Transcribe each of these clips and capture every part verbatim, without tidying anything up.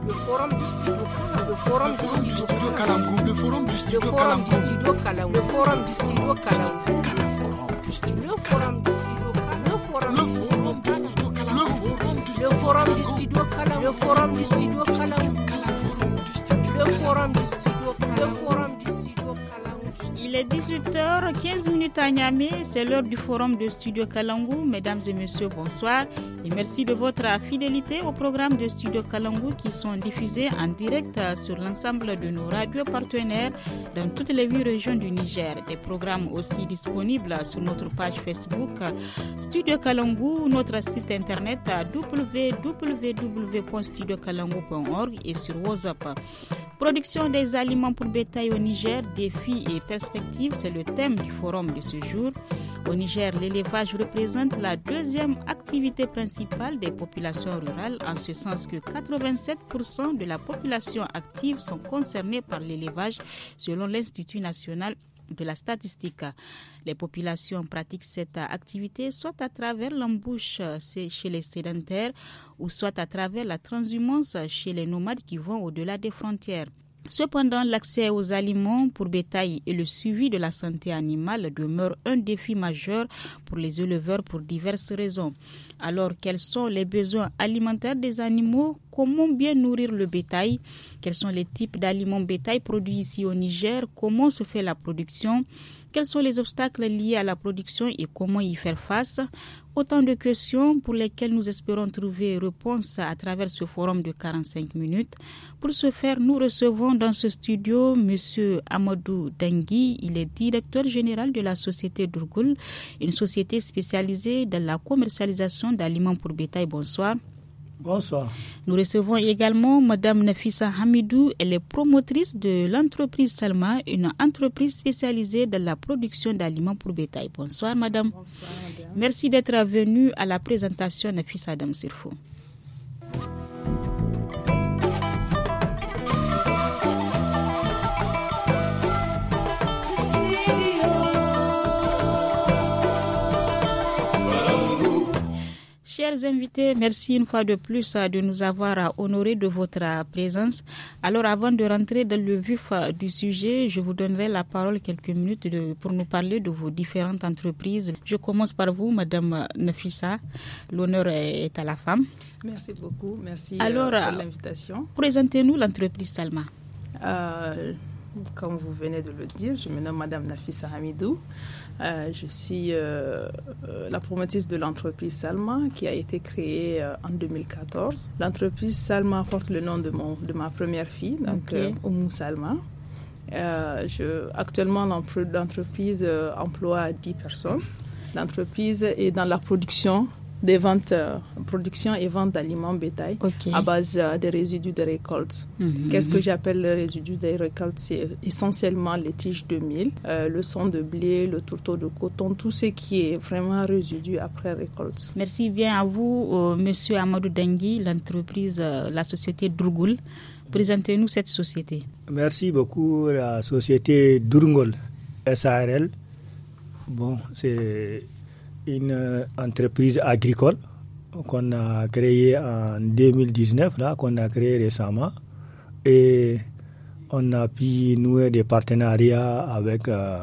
le forum du studio Kalangu, le forum du studio Kalangu, le forum du studio Kalangu, le forum du studio Kalangu, le forum du studio Kalangu, le forum du studio Kalangu, le forum du studio Kalangu, le forum du studio Kalangu, le forum du studio Kalangu, le forum du studio Kalangu, le forum du studio Kalangu. Il est dix-huit heures quinze à Niamey, c'est l'heure du forum de Studio Kalangu. Mesdames et messieurs, bonsoir et merci de votre fidélité au programme de Studio Kalangu qui sont diffusés en direct sur l'ensemble de nos radios partenaires dans toutes les huit régions du Niger. Des programmes aussi disponibles sur notre page Facebook Studio Kalangu, notre site internet w w w point studio kalangu point org et sur WhatsApp. Production des aliments pour bétail au Niger, défis et perspectives, c'est le thème du forum de ce jour. Au Niger, l'élevage représente la deuxième activité principale des populations rurales, en ce sens que quatre-vingt-sept pour cent de la population active sont concernés par l'élevage, selon l'Institut national de la statistique. Les populations pratiquent cette activité soit à travers l'embauche chez les sédentaires ou soit à travers la transhumance chez les nomades qui vont au-delà des frontières. Cependant, l'accès aux aliments pour bétail et le suivi de la santé animale demeurent un défi majeur pour les éleveurs pour diverses raisons. Alors, quels sont les besoins alimentaires des animaux? Comment bien nourrir le bétail? Quels sont les types d'aliments bétail produits ici au Niger? Comment se fait la production? Quels sont les obstacles liés à la production et comment y faire face? Autant de questions pour lesquelles nous espérons trouver réponse à travers ce forum de quarante-cinq minutes. Pour ce faire, nous recevons dans ce studio M. Amadou Dangui. Il est directeur général de la société Durgul, une société spécialisée dans la commercialisation d'aliments pour bétail. Bonsoir. Bonsoir. Nous recevons également Mme Nafissa Hamidou. Elle est promotrice de l'entreprise Salma, une entreprise spécialisée dans la production d'aliments pour bétail. Bonsoir, Madame. Bonsoir, Madame. Merci d'être venue à la présentation Nafissa Adam Sirfo. Chers invités, merci une fois de plus de nous avoir honorés de votre présence. Alors, avant de rentrer dans le vif du sujet, je vous donnerai la parole quelques minutes de, pour nous parler de vos différentes entreprises. Je commence par vous, Madame Nafissa. L'honneur est à la femme. Merci beaucoup. Merci Alors, euh, pour l'invitation. Présentez-nous l'entreprise Salma. Euh, comme vous venez de le dire, je me nomme Madame Nafissa Hamidou. Euh, je suis euh, euh, la promotrice de l'entreprise Salma qui a été créée euh, en deux mille quatorze. L'entreprise Salma porte le nom de, mon, de ma première fille, donc okay. euh, Oumou Salma. Euh, je, actuellement, l'entreprise euh, emploie dix personnes. L'entreprise est dans la production des ventes, euh, production et vente d'aliments bétail okay. à base euh, des résidus de récolte. Mm-hmm. Qu'est-ce que j'appelle les résidus des récoltes? C'est essentiellement les tiges de mil, euh, le son de blé, le tourteau de coton, tout ce qui est vraiment résidu après récolte. Merci bien à vous, euh, Monsieur Amadou Dangui, l'entreprise, euh, la société Durgul. Présentez-nous cette société. Merci beaucoup, la société Durgul S A R L. Bon, c'est une entreprise agricole qu'on a créée en deux mille dix-neuf, là, qu'on a créée récemment. Et on a pu nouer des partenariats avec euh,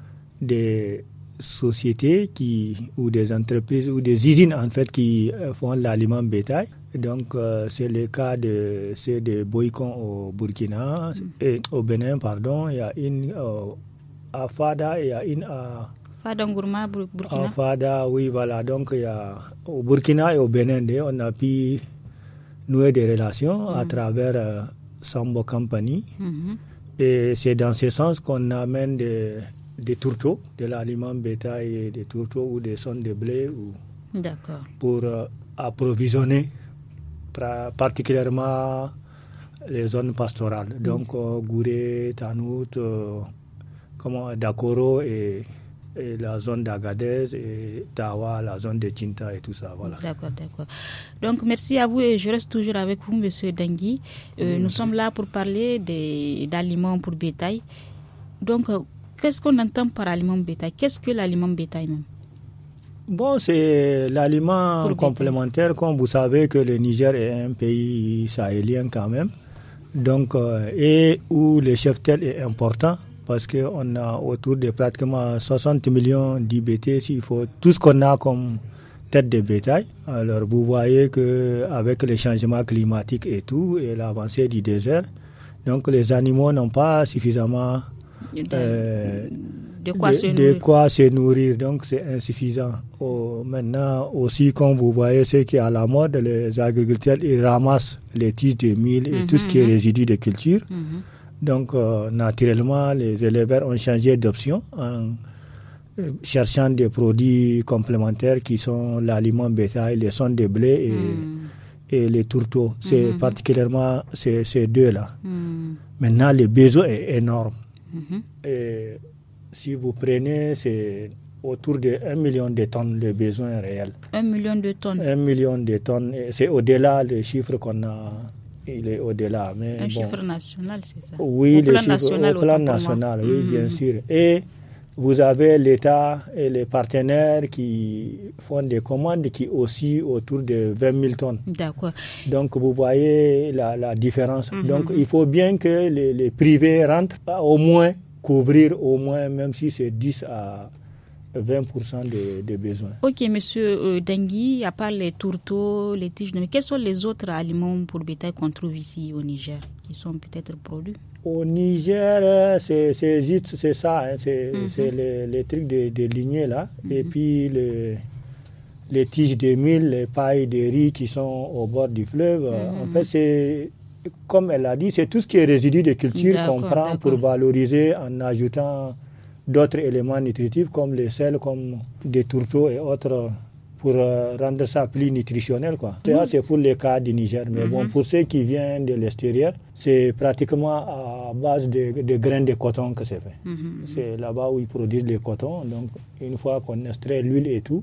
des sociétés qui, ou des entreprises ou des usines en fait qui font l'aliment bétail. Donc euh, c'est le cas de c'est de Boycon au Burkina mm. et au Bénin, pardon. Il y a une euh, à Fada et il y a une à Fada Ngourma, Burkina. En Fada, oui, voilà. Donc, il y a, au Burkina et au Bénin, on a pu nouer des relations mm-hmm. à travers euh, Sambo Company. Mm-hmm. Et c'est dans ce sens qu'on amène des, des tourteaux, de l'aliment bétail, et des tourteaux ou des sondes de blé ou D'accord. pour euh, approvisionner pra, particulièrement les zones pastorales. Mm-hmm. Donc, euh, Gouré, Tanout, euh, comment, Dakoro et et la zone d'Agadez et Tawa, la zone de Tinta et tout ça. Voilà. D'accord, d'accord. Donc, merci à vous et je reste toujours avec vous, Monsieur Dangui. Euh, oui, nous sommes là pour parler des, d'aliments pour bétail. Donc, euh, qu'est-ce qu'on entend par aliment bétail? Qu'est-ce que l'aliment bétail même? Bon, c'est l'aliment Pour complémentaire, comme vous savez que le Niger est un pays sahélien quand même, donc euh, et où le cheptel est important parce qu'on a autour de pratiquement soixante millions d'I B T, s'il faut tout ce qu'on a comme tête de bétail. Alors vous voyez que avec les changements climatiques et tout et l'avancée du désert, donc les animaux n'ont pas suffisamment euh, de, quoi, de, se de quoi se nourrir, donc c'est insuffisant. Oh, maintenant aussi, comme vous voyez, ce qui est à la mode, les agriculteurs ils ramassent les tiges de mil et mm-hmm, tout ce qui est résidu de culture. Mm-hmm. Donc euh, naturellement, les éleveurs ont changé d'option en cherchant des produits complémentaires qui sont l'aliment bétail, les sondes de blé et, mm. et les tourteaux. C'est mm-hmm. particulièrement ces, ces deux-là. Mm. Maintenant, le besoin est énorme. Mm-hmm. Et si vous prenez, c'est autour de un million de tonnes de besoins réels. Un million de tonnes. Un million de tonnes. Et c'est au-delà des chiffres qu'on a. Il est au-delà. Mais un bon. Chiffre national, c'est ça? Oui, au le plan chiffre, national. Au plan national, oui, mm-hmm. bien sûr. Et vous avez l'État et les partenaires qui font des commandes qui aussi autour de vingt mille tonnes. D'accord. Donc, vous voyez la, la différence. Mm-hmm. Donc, il faut bien que les, les privés rentrent au moins, couvrir au moins, même si c'est dix à vingt pour cent des de besoins. Ok, monsieur euh, Dengui, à part les tourteaux, les tiges de... Quels sont les autres aliments pour bétail qu'on trouve ici au Niger, qui sont peut-être produits? Au Niger, c'est, c'est juste c'est ça, hein, c'est, mm-hmm. c'est les, les trucs de, de lignée là, mm-hmm. et puis le, les tiges de mil, les pailles de riz qui sont au bord du fleuve. Mm-hmm. En fait, c'est, comme elle a dit, c'est tout ce qui est résidu de culture d'accord, qu'on prend d'accord. pour valoriser en ajoutant d'autres éléments nutritifs comme les sels, comme des tourteaux et autres, pour euh, rendre ça plus nutritionnel, quoi. Mmh. Ça, c'est pour les cas du Niger. Mais mmh. bon, pour ceux qui viennent de l'extérieur, c'est pratiquement à base de, de graines de coton que c'est fait. Mmh. C'est là-bas où ils produisent les cotons. Donc, une fois qu'on extrait l'huile et tout,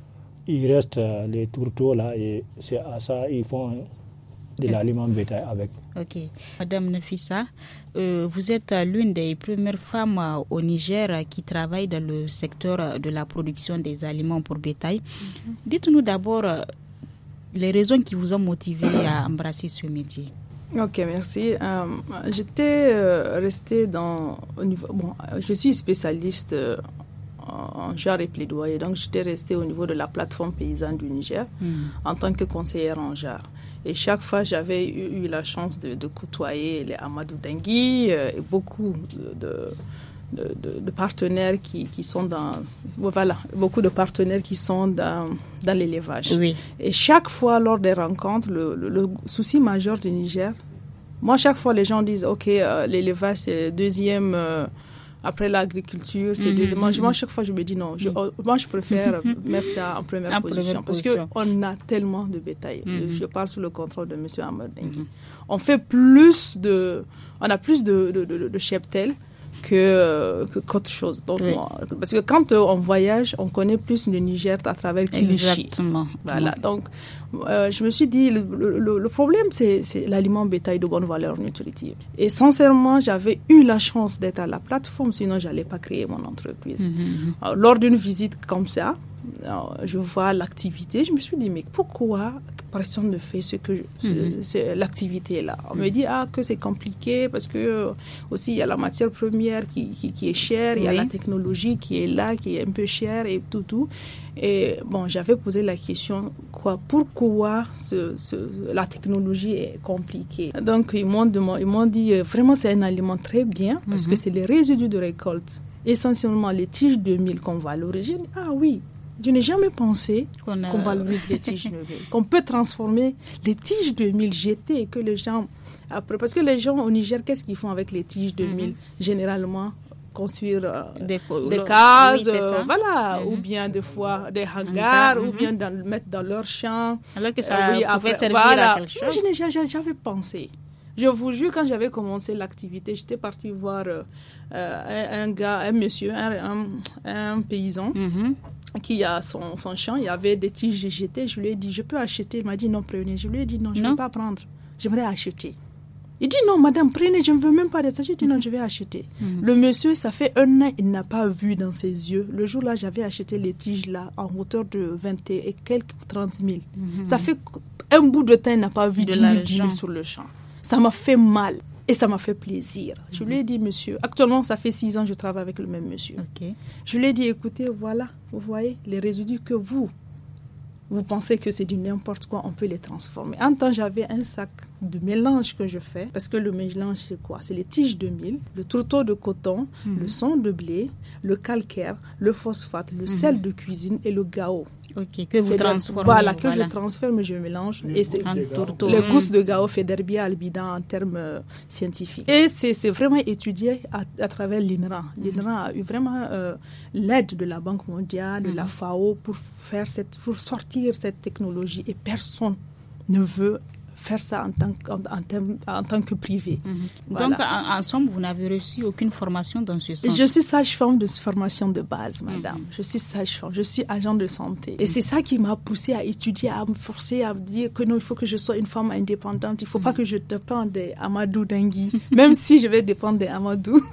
il reste euh, les tourteaux là et c'est à ça ils font de l'aliment bétail avec. Ok. Madame Nafissa, euh, vous êtes l'une des premières femmes euh, au Niger euh, qui travaille dans le secteur euh, de la production des aliments pour bétail. Mm-hmm. Dites-nous d'abord euh, les raisons qui vous ont motivé à embrasser ce métier. Ok, merci. Euh, j'étais euh, restée dans... Au niveau, bon, je suis spécialiste euh, en genre et plaidoyer, donc j'étais restée au niveau de la plateforme paysanne du Niger mm. en tant que conseillère en genre. Et chaque fois, j'avais eu, eu la chance de, de côtoyer les Amadou Dengui euh, et beaucoup de, de, de, de partenaires qui, qui sont dans... Voilà, beaucoup de partenaires qui sont dans, dans l'élevage. Oui. Et chaque fois, lors des rencontres, le, le, le souci majeur du Niger, moi, chaque fois, les gens disent, OK, euh, l'élevage, c'est deuxième... Euh, après l'agriculture, c'est mm-hmm. deuxième. Moi, moi, chaque fois, je me dis non. Je, mm-hmm. Moi, je préfère mettre ça en première en position. Première parce qu'on a tellement de bétail. Mm-hmm. Je parle sous le contrôle de M. Amadou Dengui. Mm-hmm. On fait plus de... On a plus de, de, de, de cheptel que, que qu'autre chose. Donc, oui. moi, parce que quand euh, on voyage, on connaît plus le Niger à travers Kilichi. Exactement. Voilà. Donc, euh, je me suis dit, le, le, le problème, c'est, c'est l'aliment bétail de bonne valeur nutritive. Et sincèrement, j'avais eu la chance d'être à la plateforme, sinon je n'allais pas créer mon entreprise. Mm-hmm. Alors, lors d'une visite comme ça, alors, je vois l'activité, je me suis dit, mais pourquoi personne ne fait ce que je, mm-hmm. ce, l'activité là? On mm-hmm. me dit ah, que c'est compliqué parce que euh, aussi il y a la matière première qui, qui, qui est chère, il oui. y a la technologie qui est là, qui est un peu chère et tout, tout. Et bon, j'avais posé la question, quoi, pourquoi ce, ce, la technologie est compliquée? Donc, ils m'ont, demandé, ils m'ont dit, euh, vraiment, c'est un aliment très bien parce mm-hmm. que c'est les résidus de récolte, essentiellement les tiges de mil qu'on valorise. Ah oui. Je n'ai jamais pensé qu'on, a... qu'on valorise les tiges de mil, qu'on peut transformer les tiges de mil jetées, que les gens, après, parce que les gens au Niger, qu'est-ce qu'ils font avec les tiges de mm-hmm. mil? Généralement, construire euh, des, des cases, oui, euh, voilà, mm-hmm. ou bien des fois des hangars, mm-hmm. ou bien dans, mettre dans leur champ. Alors que ça euh, oui, pouvait après, servir voilà. à quelque chose. Je n'ai jamais pensé. Je vous jure, quand j'avais commencé l'activité, j'étais partie voir euh, un, un gars, un monsieur, un, un, un paysan. Mm-hmm. qui a son, son champ, il y avait des tiges jetées. Je lui ai dit, je peux acheter? Il m'a dit, non, prenez. Je lui ai dit, non, je ne vais pas prendre. J'aimerais acheter. Il dit non, madame, prenez, je ne veux même pas de ça. J'ai dit non, je vais acheter. Mm-hmm. Le monsieur, ça fait un an, il n'a pas vu dans ses yeux. Le jour-là, j'avais acheté les tiges là en hauteur de vingt et quelques, trente mille. Mm-hmm. Ça fait un bout de temps, il n'a pas vu dix mille sur le champ. Ça m'a fait mal et ça m'a fait plaisir. Mm-hmm. Je lui ai dit, monsieur, actuellement, ça fait six ans que je travaille avec le même monsieur. Okay. Je lui ai dit, écoutez, voilà, vous voyez, les résidus que vous, vous pensez que c'est du n'importe quoi, on peut les transformer. En temps, j'avais un sac de mélange que je fais, parce que le mélange, c'est quoi? C'est les tiges de mil, le tourteau de coton, mm-hmm. le son de blé, le calcaire, le phosphate, le mm-hmm. sel de cuisine et le gao. Ok, que vous transformez. Voilà, que voilà. je transforme, je mélange. Les, et c'est, les gousses de gao, Federbia albida en termes euh, scientifiques. Et c'est, c'est vraiment étudié à, à travers l'I N R A. Mm-hmm. L'I N R A a eu vraiment euh, l'aide de la Banque mondiale, de mm-hmm. la F A O pour, faire cette, pour sortir cette technologie. Et personne ne veut faire ça en tant que, en, en terme, en tant que privé. Mm-hmm. Voilà. Donc, en, en somme, vous n'avez reçu aucune formation dans ce sens? Je suis sage-femme de formation de base, madame. Mm-hmm. Je suis sage-femme, je suis agent de santé. Et c'est ça qui m'a poussée à étudier, à me forcer, à me dire que non, il faut que je sois une femme indépendante. Il ne faut mm-hmm. pas que je dépende d'Amadou Dengui, même si je vais dépendre d'Amadou.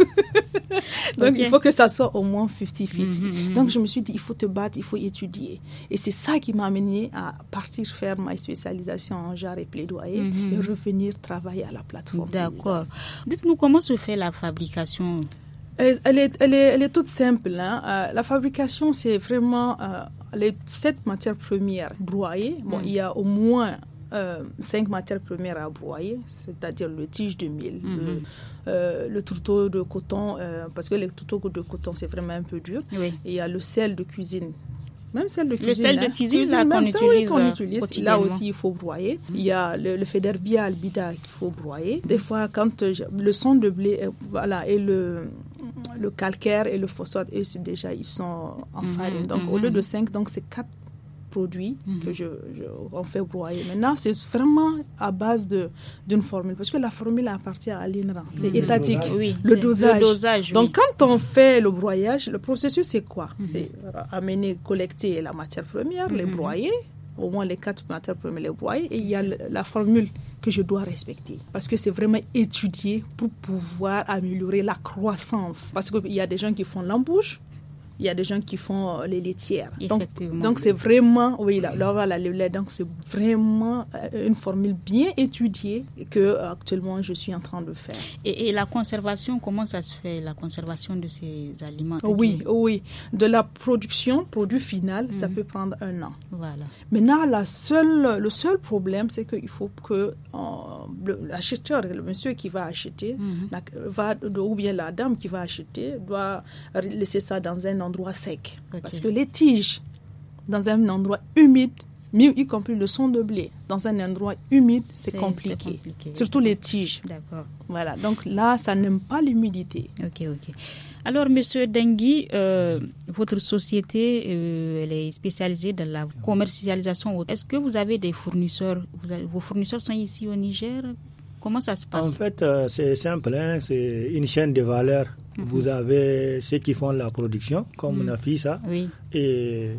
Donc, okay. il faut que ça soit au moins cinquante cinquante. Mm-hmm. Donc, je me suis dit, il faut te battre, il faut étudier. Et c'est ça qui m'a amenée à partir faire ma spécialisation en genre et plaidoyer. Mm-hmm. et revenir travailler à la plateforme. D'accord. Dites-nous comment se fait la fabrication? Elle, elle, est, elle, est, elle est toute simple. Hein. Euh, la fabrication, c'est vraiment euh, les sept matières premières broyées. Bon, mm. il y a au moins euh, cinq matières premières à broyer, c'est-à-dire le tige de mil, mm-hmm. le, euh, le tourteau de coton, euh, parce que le tourteau de coton, c'est vraiment un peu dur. Oui. Et il y a le sel de cuisine. Même celle de cuisine. Le sel là. de cuisine, cuisine là, qu'on, utilise, ça, oui, qu'on utilise. Là aussi, il faut broyer. Mm-hmm. Il y a le, le Federbia albida qu'il faut broyer. Des fois, quand euh, le son de blé, euh, voilà, et le, le calcaire et le phosphate, eux, déjà, ils sont en mm-hmm. farine. Donc, mm-hmm. au lieu de cinq, donc c'est quatre produits mm-hmm. que je, je on fait broyer. Maintenant, c'est vraiment à base de d'une formule, parce que la formule appartient à l'I N R A. C'est mm-hmm. étatique. Oui, le c'est dosage. Le dosage Donc, oui. quand on fait le broyage, le processus, c'est quoi? Mm-hmm. C'est amener, collecter la matière première, mm-hmm. les broyer, au moins les quatre matières premières, les broyer, et il y a le, la formule que je dois respecter, parce que c'est vraiment étudié pour pouvoir améliorer la croissance. Parce qu'il y a des gens qui font l'embouche, il y a des gens qui font les laitières. Donc, donc c'est vraiment, oui, là, là, voilà, le lait. Donc c'est vraiment une formule bien étudiée que actuellement je suis en train de faire. Et, et la conservation, comment ça se fait, la conservation de ces aliments? Oui, oui. De la production, produit final, mmh. ça peut prendre un an. Voilà. Maintenant, la seule, le seul problème, c'est qu'il faut que euh, le, l'acheteur, le monsieur qui va acheter, mmh. la, va, ou bien la dame qui va acheter, doit laisser ça dans un endroit sec. Okay. Parce que les tiges, dans un endroit humide, y compris le son de blé, dans un endroit humide, c'est, c'est, compliqué. c'est compliqué. Surtout les tiges. D'accord. Voilà. Donc là, ça n'aime pas l'humidité. Ok, ok. Alors, Monsieur Dengui, euh, votre société, euh, elle est spécialisée dans la commercialisation. Est-ce que vous avez des fournisseurs? Vous avez, vos fournisseurs sont ici au Niger? Comment ça se passe? En fait, euh, c'est simple. Hein, c'est une chaîne de valeur. Mm-hmm. Vous avez ceux qui font la production, comme mm. Nafisa, oui. et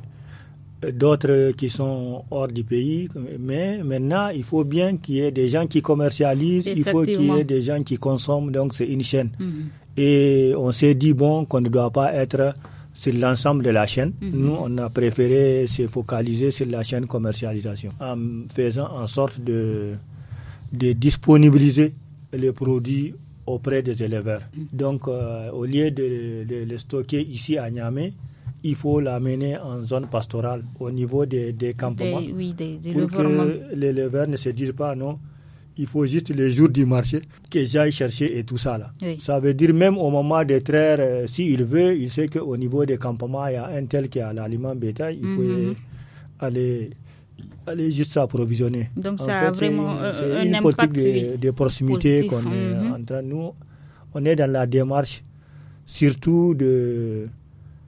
d'autres qui sont hors du pays. Mais maintenant, il faut bien qu'il y ait des gens qui commercialisent, il faut qu'il y ait des gens qui consomment. Donc, c'est une chaîne. Mm-hmm. Et on s'est dit, bon, qu'on ne doit pas être sur l'ensemble de la chaîne. Mm-hmm. Nous, on a préféré se focaliser sur la chaîne commercialisation, en faisant en sorte de, de disponibiliser les produits auprès des éleveurs. Mm. Donc, euh, au lieu de, de le stocker ici à Niamey, il faut l'amener en zone pastorale, au niveau des, des campements, des, oui, des, des pour que l'éleveur ne se dise pas non, il faut juste les jours du marché que j'aille chercher et tout ça. Là. Oui. Ça veut dire même au moment des traires, euh, s'il veut, il sait qu'au niveau des campements, il y a un tel qui a l'aliment bétail, il mm-hmm. peut aller... aller juste s'approvisionner. Donc en ça fait, a vraiment c'est, c'est un une impact politique de, de proximité positif. qu'on mm-hmm. est en train. Nous, on est dans la démarche surtout de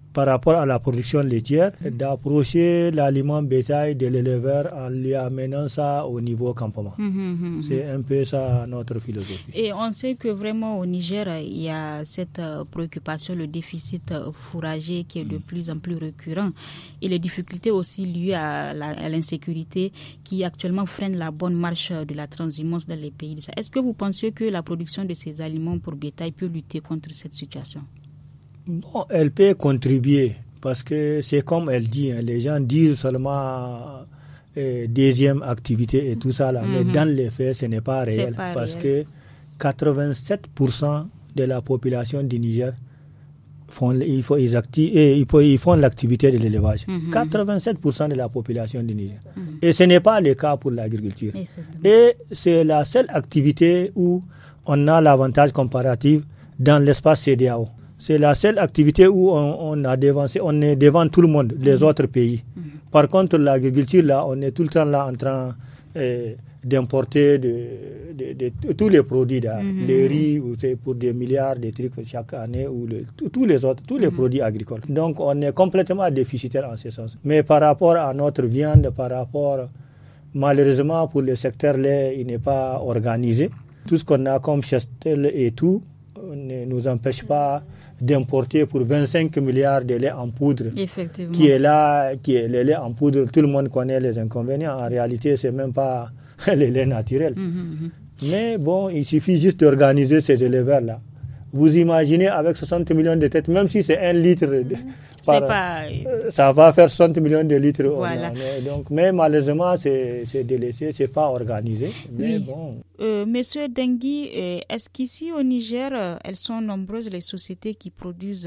par rapport à la production laitière, mmh. d'approcher l'aliment bétail de l'éleveur en lui amenant ça au niveau campement. Mmh, mmh, C'est un peu ça notre philosophie. Et on sait que vraiment au Niger, il y a cette préoccupation, le déficit fourrager qui est de plus en plus récurrent et les difficultés aussi liées à, la, à l'insécurité qui actuellement freinent la bonne marche de la transhumance dans les pays. Est-ce que vous pensez que la production de ces aliments pour bétail peut lutter contre cette situation? Non, elle peut contribuer parce que c'est comme elle dit, hein, les gens disent seulement euh, deuxième activité et tout ça là, mm-hmm. mais dans les faits, ce n'est pas réel pas parce réel. que quatre-vingt-sept pour cent de la population du Niger font, ils font, ils acti- et ils, ils font l'activité de l'élevage. Mm-hmm. quatre-vingt-sept pour cent de la population du Niger. Mm-hmm. Et ce n'est pas le cas pour l'agriculture. Et c'est la seule activité où on a l'avantage comparatif dans l'espace C D A O. C'est la seule activité où on, on a dévancé, on est devant tout le monde, les mmh. autres pays. Mmh. Par contre, l'agriculture, là, on est tout le temps là en train euh, d'importer de, de, de, de, tous les produits, là, mmh. les riz, ou c'est pour des milliards de trucs chaque année, ou le, tous les autres, tous les mmh. produits agricoles. Donc, on est complètement déficitaire en ce sens. Mais par rapport à notre viande, par rapport, malheureusement, pour le secteur lait, il n'est pas organisé. Tout ce qu'on a comme chastel et tout ne nous empêche pas d'importer pour vingt-cinq milliards de lait en poudre, qui est là, qui est le lait en poudre. Tout le monde connaît les inconvénients. En réalité, c'est même pas le lait naturel. Mm-hmm. Mais bon, il suffit juste d'organiser ces éleveurs-là. Vous imaginez avec soixante millions de têtes, même si c'est un litre, de, par, pas... ça va faire soixante millions de litres. Voilà. Donc, mais malheureusement, c'est, c'est délaissé, c'est pas organisé. Mais oui. bon. Euh, Monsieur Dengui, est-ce qu'ici au Niger, elles sont nombreuses les sociétés qui produisent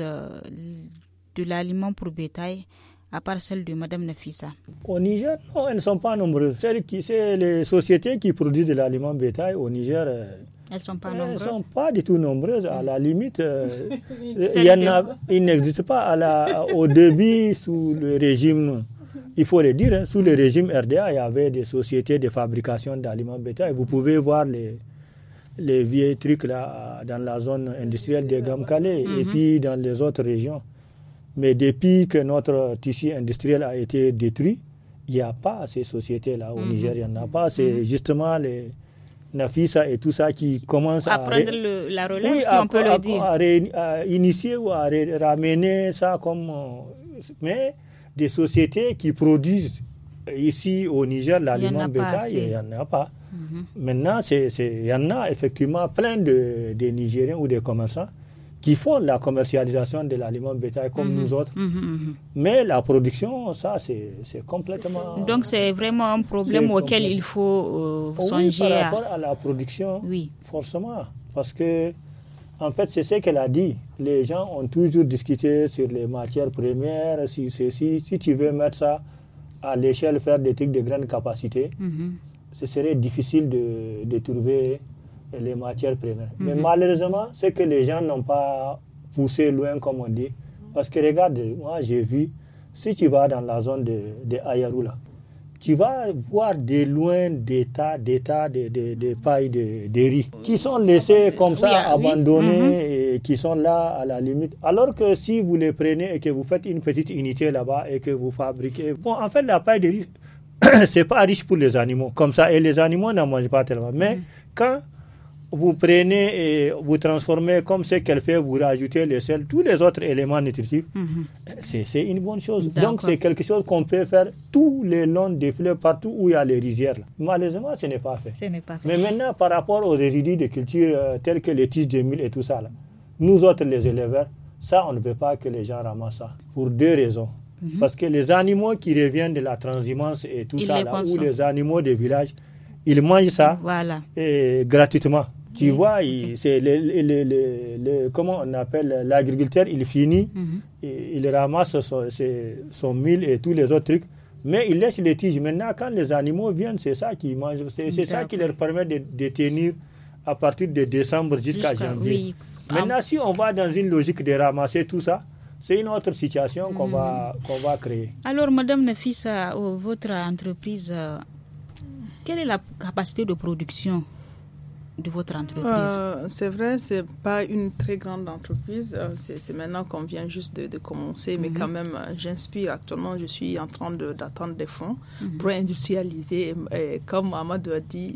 de l'aliment pour bétail, à part celle de Madame Nafissa? Au Niger, non, elles ne sont pas nombreuses. Celles qui, c'est les sociétés qui produisent de l'aliment bétail au Niger. Elles ne sont pas elles nombreuses. Elles ne sont pas du tout nombreuses. À la limite, euh, il, y en a, il n'existe pas à la, au début sous le régime, il faut le dire, hein, sous le régime R D A, il y avait des sociétés de fabrication d'aliments bétail. Vous pouvez voir les, les vieux trucs là dans la zone industrielle de Gamkale mm-hmm. et puis dans les autres régions. Mais depuis que notre tissu industriel a été détruit, il n'y a pas ces sociétés-là. Au mm-hmm. Niger, il n'y en a pas. C'est mm-hmm. justement les Nafissa et tout ça qui commencent à... À prendre ré... le, la relève, oui, si à, on peut à, le dire. À, ré, à initier ou à ré, ramener ça comme... Mais des sociétés qui produisent ici au Niger l'aliment bétail, il n'y en a pas. Mm-hmm. Maintenant, c'est, c'est, il y en a effectivement plein de, de Nigériens ou des commerçants qui font la commercialisation de l'aliment bétail comme mmh. nous autres. Mmh. Mais la production, ça, c'est, c'est complètement... Donc, c'est vraiment un problème auquel il faut euh, songer. Oui, par rapport à... à la production, oui. forcément. Parce que, en fait, c'est ce qu'elle a dit. Les gens ont toujours discuté sur les matières premières. Si, si, si tu veux mettre ça à l'échelle, faire des trucs de grande capacité, mmh. ce serait difficile de, de trouver... les matières premières. Mm-hmm. Mais malheureusement, c'est que les gens n'ont pas poussé loin, comme on dit. Parce que regarde, moi j'ai vu, si tu vas dans la zone de, de Ayarou, là, tu vas voir de loin des tas, des tas de, de, de pailles de, de riz qui sont laissés comme ça, oui, abandonnés, oui. et qui sont là à la limite. Alors que si vous les prenez et que vous faites une petite unité là-bas et que vous fabriquez... Bon, en fait, la paille de riz, c'est pas riche pour les animaux, comme ça, et les animaux n'en mangent pas tellement. Mais mm-hmm. quand vous prenez et vous transformez comme ce qu'elle fait, vous rajoutez les sels, tous les autres éléments nutritifs, mm-hmm. c'est, c'est une bonne chose. D'accord. Donc c'est quelque chose qu'on peut faire tous les longs des fleuves, partout où il y a les rizières. Malheureusement, ce n'est pas fait. Ce n'est pas fait. Mais maintenant, par rapport aux résidus de culture euh, tels que les tiges de mil et tout ça, là, nous autres les éleveurs, ça on ne peut pas que les gens ramassent ça. Pour deux raisons. Mm-hmm. Parce que les animaux qui reviennent de la transhumance et tout ils ça, là, ou les animaux des villages, ils mangent ça voilà. et, gratuitement. Tu oui. vois, il, c'est le, le, le, le, le, comment on appelle, l'agriculteur, il finit, mm-hmm. et, il ramasse son, ses, son mil et tous les autres trucs, mais il laisse les tiges. Maintenant, quand les animaux viennent, c'est ça qu'ils mangent, c'est, c'est ça qui leur permet de, de tenir à partir de décembre jusqu'à, jusqu'à janvier. Oui. Maintenant, ah. si on va dans une logique de ramasser tout ça, c'est une autre situation mm. qu'on, va, qu'on va créer. Alors, Madame Nafissa, votre entreprise, quelle est la capacité de production de votre entreprise? euh, C'est vrai, c'est pas une très grande entreprise. Euh, c'est, c'est maintenant qu'on vient juste de, de commencer, mm-hmm. mais quand même, euh, j'inspire actuellement. Je suis en train de, d'attendre des fonds mm-hmm. pour industrialiser. Et, et comme Amadou a dit,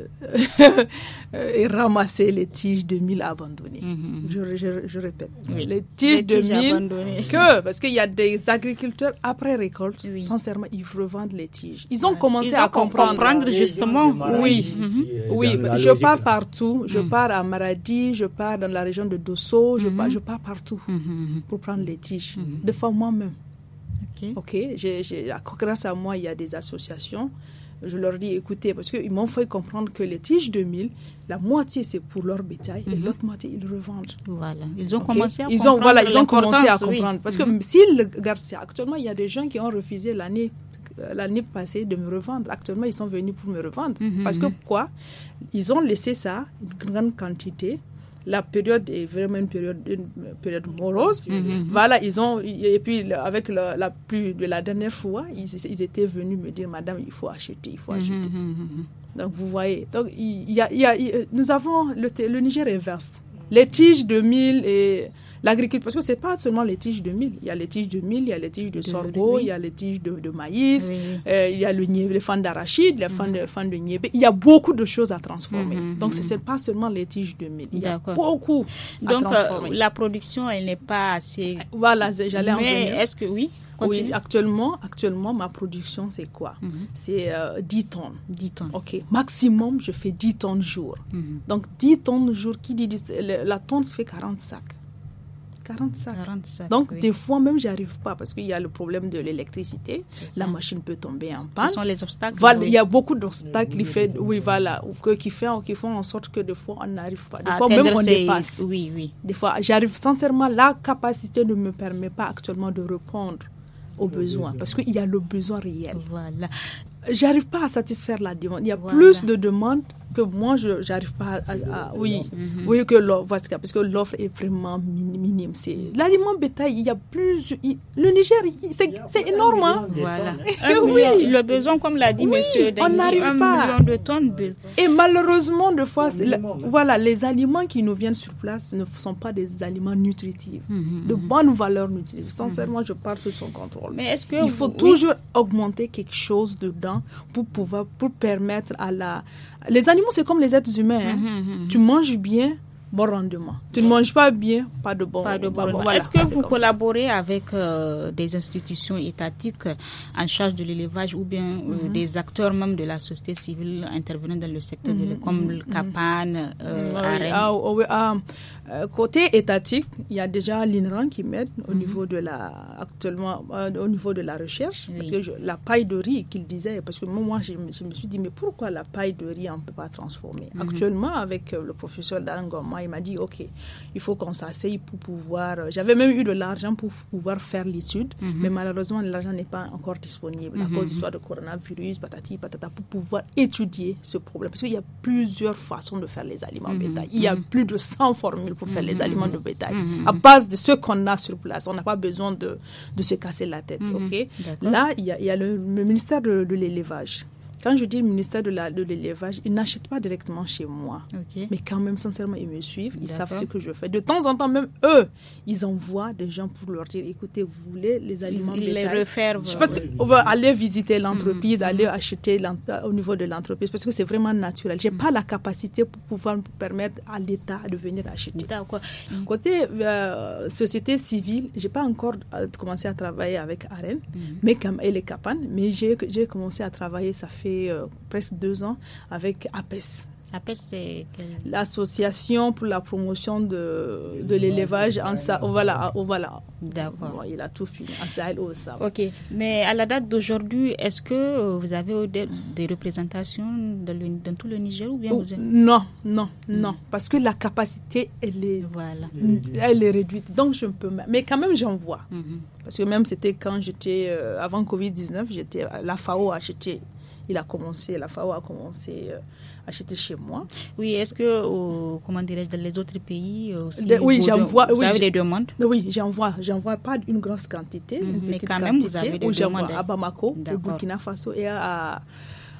et ramasser les tiges de mil abandonnées. Mm-hmm. Je, je, je répète, oui. les tiges les de tiges mil abandonnées. Que parce qu'il y a des agriculteurs après récolte, oui. sincèrement, ils revendent les tiges. Ils ont ouais. commencé ils ont à comprendre, comprendre justement. Oui, mm-hmm. oui. Je pars partout. Je mm. pars à Maradi, je pars dans la région de Dosso, je mm-hmm. pars, je pars partout mm-hmm. pour prendre les tiges. Mm-hmm. Des fois moi-même. Ok. okay. J'ai, j'ai, grâce à moi, il y a des associations. Je leur dis, écoutez, parce qu'ils m'ont fait comprendre que les tiges de mil, la moitié c'est pour leur bétail mm-hmm. et l'autre moitié ils revendent. Voilà. Ils ont okay. commencé à ils comprendre. Ont, voilà, ils ont commencé à comprendre. Oui. Parce mm-hmm. que s'ils gardent ça, actuellement, il y a des gens qui ont refusé l'année l'année passée de me revendre. Actuellement, ils sont venus pour me revendre. Mm-hmm. Parce que pourquoi? Ils ont laissé ça, une grande quantité. La période est vraiment une période, une période morose. Mm-hmm. Voilà, ils ont... Et puis, avec la, la pluie de la dernière fois, ils, ils étaient venus me dire, madame, il faut acheter, il faut acheter. Mm-hmm. Donc, vous voyez. Donc, il y a, il y a, il, nous avons... Le, le Niger est vaste. Les tiges de mil et... L'agriculture, parce que ce n'est pas seulement les tiges de mil. Il y a les tiges de mil, il y a les tiges de, de sorgho, il y a les tiges de, de maïs, oui, oui. Euh, il y a le, les fans d'arachide, les fans mm-hmm. de, fans de niébé. Il y a beaucoup de choses à transformer. Mm-hmm. Donc, ce n'est pas seulement les tiges de mil. Il D'accord. y a beaucoup Donc, à transformer. Donc, euh, la production, elle n'est pas assez... Voilà, j'allais en venir. Mais est-ce que oui Continue. Oui, actuellement, actuellement, ma production, c'est quoi? Mm-hmm. C'est euh, dix tonnes. dix tonnes. OK. Maximum, je fais dix tonnes jour. Mm-hmm. Donc, dix tonnes jour, qui dit la tonne, ça fait quarante sacs. quarante sacs. quarante sacs. Donc, oui. des fois, même, je n'arrive pas parce qu'il y a le problème de l'électricité. La machine peut tomber en panne. Ce sont les obstacles. Voilà, oui. Il y a beaucoup d'obstacles qui, fait, oui, voilà, qui, fait, qui font en sorte que des fois, on n'arrive pas. Des à fois, même, on ces... dépasse. Oui, oui. Des fois, j'arrive sincèrement, la capacité ne me permet pas actuellement de répondre aux besoins parce qu'il y a le besoin réel. Voilà. J'arrive pas à satisfaire la demande. Il y a voilà. plus de demandes que moi, je n'arrive pas à... à, à oui, mm-hmm. oui, que l'offre, parce que l'offre est vraiment minime. C'est, l'aliment bétail, il y a plus... Il, le Niger, il, c'est, c'est énorme. Hein? Voilà. Un oui. million, le besoin, comme l'a dit oui, monsieur Dani, on n'arrive un pas. million de tonnes. De... Et malheureusement, de fois, la, voilà, les aliments qui nous viennent sur place ne sont pas des aliments nutritifs, mm-hmm. de bonne valeur nutritive. Sincèrement, mm-hmm. je parle sous son contrôle. Mais est-ce que il vous, faut oui. toujours augmenter quelque chose dedans pour pouvoir, pour permettre à la... Les animaux, c'est comme les êtres humains. Hein. Mm-hmm, mm-hmm. Tu manges bien, bon rendement. Tu ne manges pas bien, pas de bon, pas de bon rendement. Voilà, Est-ce que vous collaborez ça. avec euh, des institutions étatiques en charge de l'élevage ou bien euh, mm-hmm. des acteurs même de la société civile intervenant dans le secteur mm-hmm. de, comme le CAPAN, euh, oui, ah, oui, ah, euh, côté étatique, il y a déjà l'INRAN qui m'aide au mm-hmm. niveau de la actuellement euh, au niveau de la recherche oui. parce que je, la paille de riz qu'il disait, parce que moi je, je me suis dit mais pourquoi la paille de riz on ne peut pas transformer. Mm-hmm. Actuellement avec euh, le professeur Darangoma, il m'a dit ok, il faut qu'on s'asseye pour pouvoir euh, j'avais même eu de l'argent pour pouvoir faire l'étude mm-hmm. mais malheureusement l'argent n'est pas encore disponible mm-hmm. à cause du soit de coronavirus patati patata pour pouvoir étudier ce problème parce qu'il y a plusieurs façons de faire les aliments mm-hmm. bétail. Il y a mm-hmm. plus de cent formules pour faire mm-hmm. les aliments de bétail. Mm-hmm. À base de ce qu'on a sur place, on n'a pas besoin de, de se casser la tête. Mm-hmm. Okay? Là, il y a, il y a le, le ministère de, de l'élevage. Quand je dis le ministère de, la, de l'élevage, ils n'achètent pas directement chez moi. Okay. Mais quand même, sincèrement, ils me suivent. Ils D'accord. savent ce que je fais. De temps en temps, même eux, ils envoient des gens pour leur dire, écoutez, vous voulez les aliments ils bétail. Ils les refaire. Je pense qu'on va aller visiter l'entreprise, mmh. aller acheter au niveau de l'entreprise, parce que c'est vraiment naturel. Je n'ai mmh. pas la capacité pour pouvoir permettre à l'État de venir acheter. D'accord. Mmh. Côté euh, société civile, je n'ai pas encore commencé à travailler avec A R E N mmh. mais, et les CAPAN, mais j'ai, j'ai commencé à travailler, ça fait Euh, presque deux ans avec A P E S. A P E S, c'est quelle... l'association pour la promotion de, de l'élevage en Sahel. Oh, voilà, oh, voilà. D'accord. Bon, il a tout fini. En Sahel, au Sahel. Ok. Mais à la date d'aujourd'hui, est-ce que vous avez des, des représentations dans, le, dans tout le Niger ou bien oh, vous êtes... Non, non, non. Parce que la capacité, elle est, voilà. elle est réduite. Donc, je peux... Mais quand même, j'en vois. Mm-hmm. Parce que même, c'était quand j'étais... Euh, avant covid dix-neuf, j'étais... La F A O a acheté... Il a commencé, la F A O a commencé euh, à acheter chez moi. Oui, est-ce que, euh, comment dirais-je, dans les autres pays aussi, de, oui, j'envoie. Vous oui, avez des demandes? Oui, j'envoie. J'envoie pas une grosse quantité, mmh, une mais petite quand même, quantité, vous avez des où demandes. J'envoie à Bamako, au Burkina Faso et à,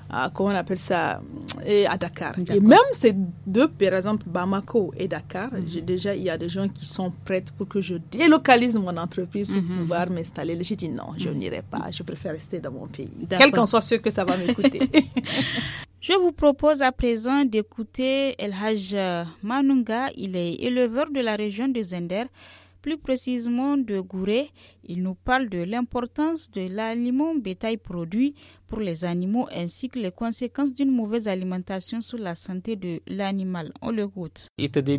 à, comment on appelle ça, et à Dakar. D'accord. Et même ces deux, par exemple, Bamako et Dakar, Mm-hmm. j'ai déjà, il y a des gens qui sont prêts pour que je délocalise mon entreprise pour Mm-hmm. pouvoir m'installer. J'ai dit non, je n'irai pas, je préfère rester dans mon pays. D'accord. Quel qu'en soit ce que ça va m'écouter. Je vous propose à présent d'écouter El Haj Manunga. Il est éleveur de la région de Zender, plus précisément de Gouré. Il nous parle de l'importance de l'aliment bétail produit pour les animaux ainsi que les conséquences d'une mauvaise alimentation sur la santé de l'animal. On le goûte.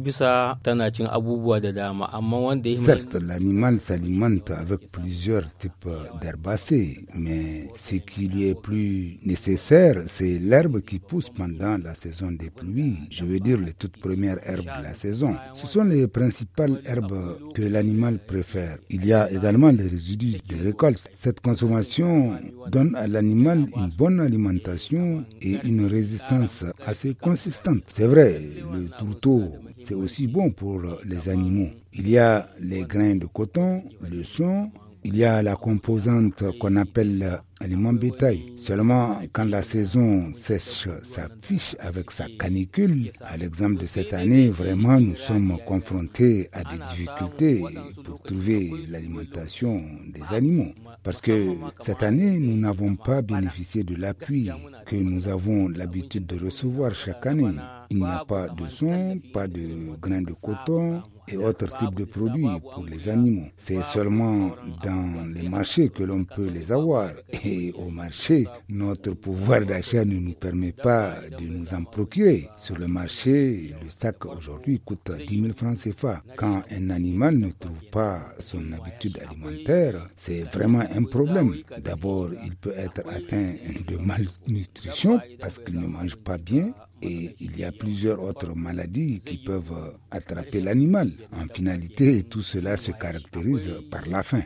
Certes, l'animal s'alimente avec plusieurs types d'herbacées, mais ce qui lui est plus nécessaire, c'est l'herbe qui pousse pendant la saison des pluies. Je veux dire les toutes premières herbes de la saison. Ce sont les principales herbes que l'animal préfère. Il y a également les résidus des récoltes. Cette consommation donne à l'animal une bonne alimentation et une résistance assez consistante. C'est vrai, le tourteau, c'est aussi bon pour les animaux. Il y a les grains de coton, le son, il y a la composante qu'on appelle aliment bétail. Seulement quand la saison sèche s'affiche avec sa canicule, à l'exemple de cette année, vraiment nous sommes confrontés à des difficultés pour trouver l'alimentation des animaux. Parce que cette année, nous n'avons pas bénéficié de l'appui que nous avons l'habitude de recevoir chaque année. Il n'y a pas de son, pas de grains de coton et autres types de produits pour les animaux. C'est seulement dans les marchés que l'on peut les avoir. Et au marché, notre pouvoir d'achat ne nous permet pas de nous en procurer. Sur le marché, le sac aujourd'hui coûte dix mille francs C F A. Quand un animal ne trouve pas son habitude alimentaire, c'est vraiment un problème. D'abord, il peut être atteint de malnutrition parce qu'il ne mange pas bien. Et il y a plusieurs autres maladies qui peuvent attraper l'animal. En finalité, tout cela se caractérise par la faim.